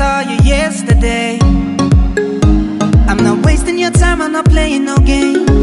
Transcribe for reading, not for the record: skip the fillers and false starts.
saw you yesterday. I'm not wasting your time, I'm not playing no game.